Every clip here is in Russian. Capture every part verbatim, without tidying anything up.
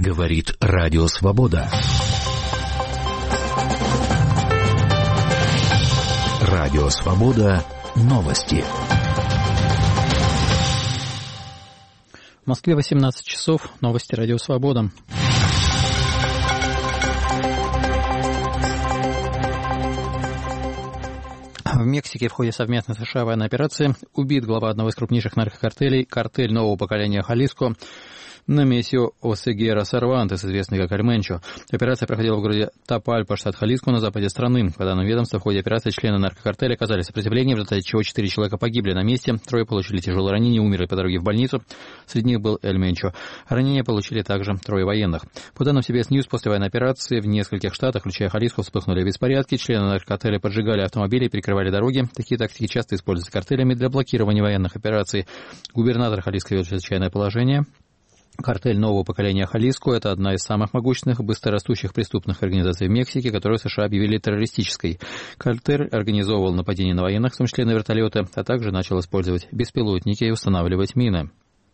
Говорит Радио Свобода. Радио Свобода. Новости. В Москве восемнадцать часов. Новости Радио Свобода. В Мексике в ходе совместной США военной операции убит глава одного из крупнейших наркокартелей, картель нового поколения Халиско, Немесио Осегера Сарвантес, известный как Эль-Менчо. Операция проходила в городе Тапальпа, штат Халиско, на западе страны. По данным ведомства, в ходе операции члены наркокартеля оказали сопротивление, в результате чего четыре человека погибли на месте, трое получили тяжелые ранения и умерли по дороге в больницу. Среди них был Эль-Менчо. Ранения получили также трое военных. По данным си би эс News, после военной операции в нескольких штатах, включая Халиско, вспыхнули беспорядки. Члены наркокартеля поджигали автомобили и перекрывали дороги. Такие тактики часто используются картелями для блокирования военных операций. Губернатор Халиско ввел чрезвычайное положение. Картель нового поколения Халиско – это одна из самых могущественных и быстрорастущих преступных организаций в Мексике, которую США объявили террористической. Картель организовывал нападения на военных, в том числе на вертолеты, а также начал использовать беспилотники и устанавливать мины.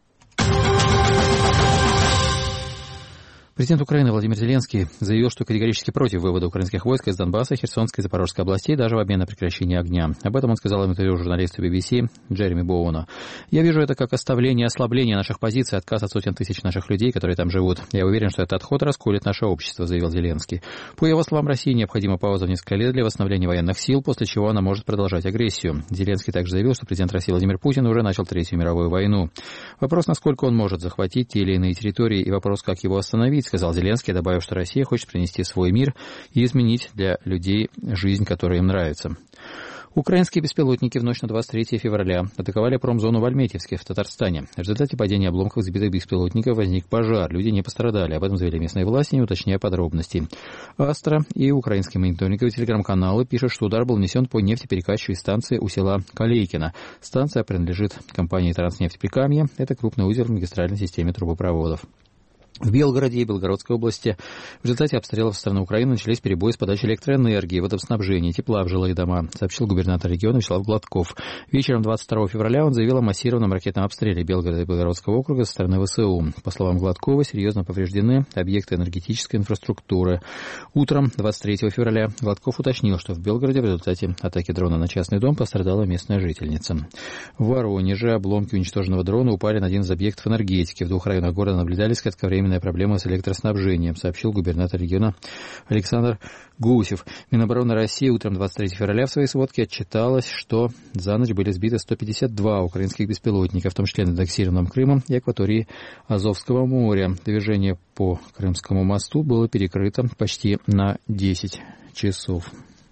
Президент Украины Владимир Зеленский заявил, что категорически против вывода украинских войск из Донбасса, Херсонской и Запорожской областей, даже в обмен на прекращение огня. Об этом он сказал в интервью журналисту би би си Джереми Боуэну. «Я вижу это как оставление и ослабление наших позиций, отказ от сотен тысяч наших людей, которые там живут. Я уверен, что этот отход расколет наше общество», — заявил Зеленский. По его словам, России необходима пауза в несколько лет для восстановления военных сил, после чего она может продолжать агрессию. Зеленский также заявил, что президент России Владимир Путин уже начал Третью мировую войну. Вопрос, насколько он может захватить те или иные территории, и вопрос, как его остановить, сказал Зеленский, добавив, что Россия хочет принести свой мир и изменить для людей жизнь, которая им нравится. Украинские беспилотники в ночь на двадцать третье февраля атаковали промзону в Альметьевске в Татарстане. В результате падения обломков сбитых беспилотников возник пожар. Люди не пострадали. Об этом заявили местные власти, не уточняя подробностей. Астра и украинские мониторинговые телеграм-каналы пишут, что удар был нанесен по нефтеперекачивающей станции у села Калейкино. Станция принадлежит компании «Транснефть Прикамье». Это крупный узел в магистральной системе трубопроводов. В Белгороде и Белгородской области в результате обстрелов со стороны Украины начались перебои с подачей электроэнергии, водоснабжения, тепла в жилые дома, сообщил губернатор региона Вячеслав Гладков. Вечером двадцать второго февраля он заявил о массированном ракетном обстреле Белгорода и Белгородского округа со стороны вэ эс у. По словам Гладкова, серьезно повреждены объекты энергетической инфраструктуры. Утром двадцать третьего февраля Гладков уточнил, что в Белгороде в результате атаки дрона на частный дом пострадала местная жительница. В Воронеже обломки уничтоженного дрона упали на один из объектов энергетики. В двух районах города наблюдались кратковременные проблема с электроснабжением, сообщил губернатор региона Александр Гусев. Минобороны России утром двадцать третьего февраля в своей сводке отчиталось, что за ночь были сбиты сто пятьдесят два украинских беспилотника, в том числе над аннексированным Крымом и акваторией Азовского моря. Движение по Крымскому мосту было перекрыто почти на десять часов.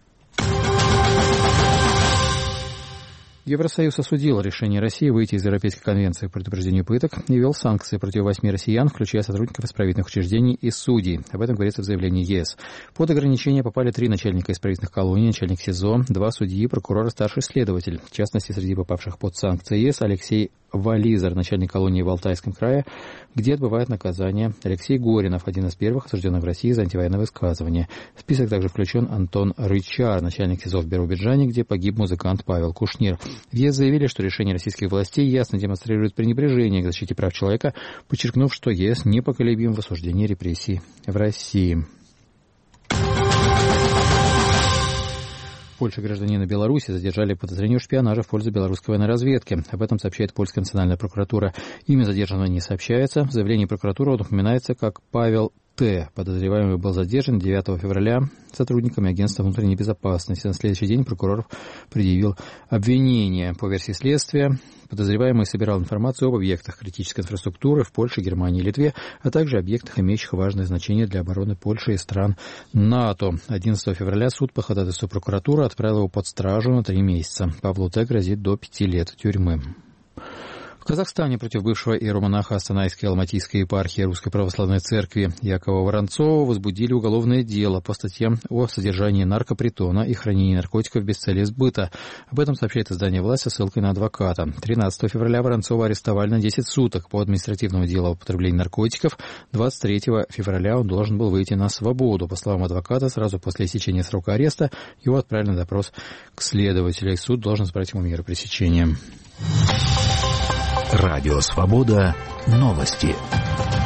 Евросоюз осудил решение России выйти из Европейской конвенции по предупреждению пыток и ввел санкции против восьми россиян, включая сотрудников исправительных учреждений и судей. Об этом говорится в заявлении ЕС. Под ограничения попали три начальника исправительных колоний, начальник СИЗО, два судьи, прокурор и старший следователь. В частности, среди попавших под санкции ЕС Алексей Вализар, начальник колонии в Алтайском крае, где отбывает наказание, Алексей Горинов, один из первых осужденных в России за антивоенное высказывание. В список также включен Антон Рычар, начальник СИЗО в Биробиджане, где погиб музыкант Павел Кушнир. В ЕС заявили, что решение российских властей ясно демонстрирует пренебрежение к защите прав человека, подчеркнув, что ЕС непоколебим в осуждении репрессий в России. В Польше гражданина Беларуси задержали по подозрению в шпионаже в пользу белорусской военной разведки. Об этом сообщает Польская национальная прокуратура. Имя задержанного не сообщается. В заявлении прокуратуры он упоминается как Павел Т. Подозреваемый был задержан девятого февраля сотрудниками Агентства внутренней безопасности. На следующий день прокурор предъявил обвинение. По версии следствия, подозреваемый собирал информацию об объектах критической инфраструктуры в Польше, Германии и Литве, а также объектах, имеющих важное значение для обороны Польши и стран НАТО. одиннадцатого февраля суд по ходатайству прокуратуры отправил его под стражу на три месяца. Павлу Т. грозит до пяти лет тюрьмы. В Казахстане против бывшего иеромонаха Астанайской и Алматийской епархии Русской Православной Церкви Якова Воронцова возбудили уголовное дело по статьям о содержании наркопритона и хранении наркотиков без цели сбыта. Об этом сообщает издание «Власть» со ссылкой на адвоката. тринадцатого февраля Воронцова арестовали на десять суток по административному делу об употреблении наркотиков. двадцать третьего февраля он должен был выйти на свободу. По словам адвоката, сразу после истечения срока ареста его отправили на допрос к следователю, и суд должен избрать ему меры пресечения. Радио Свобода. Новости.